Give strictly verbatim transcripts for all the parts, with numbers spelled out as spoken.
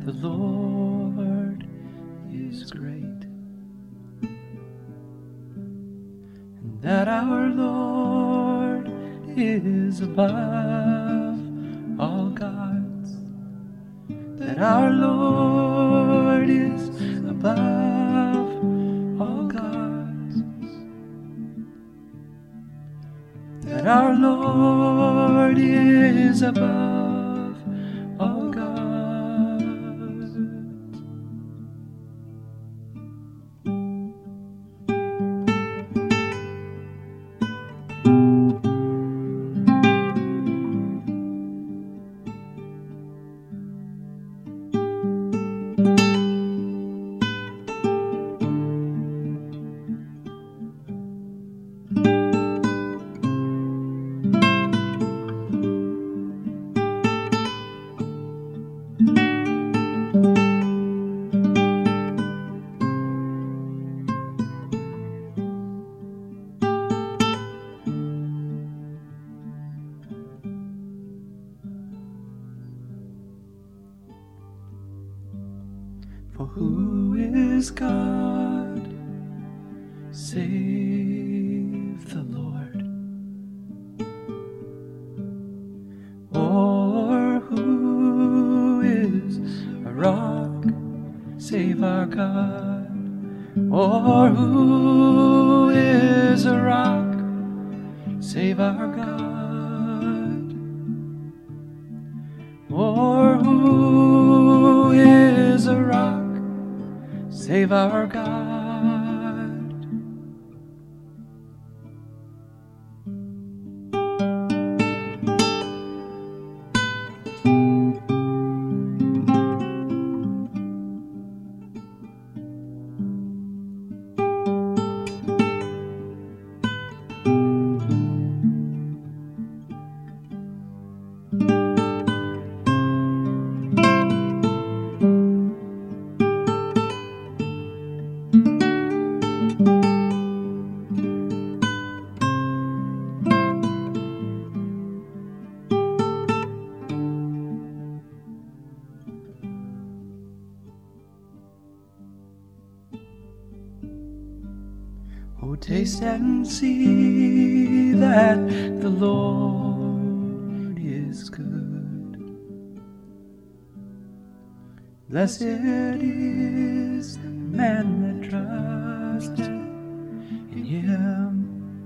the Lord is great, and that our Lord is above all gods, that our Lord is above all gods, that our Lord is above all gods. For who is God save the Lord? Or who is a rock save our God? Or who is a rock save our God? Or who is a rock save our God? Oh, taste and see that the Lord is good. Blessed is the man that trusteth in Him.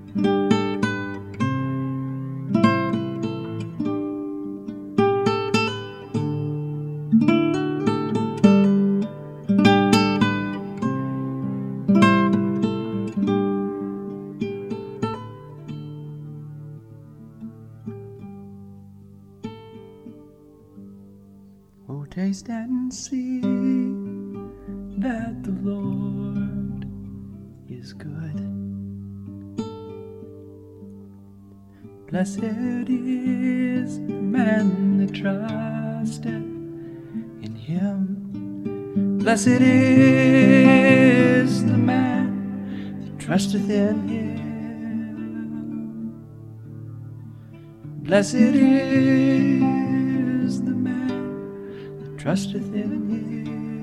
Oh, taste and see that the Lord is good. Blessed is the man that trusteth in Him. Blessed is the man that trusteth in Him. Blessed is the man trusteth in Him.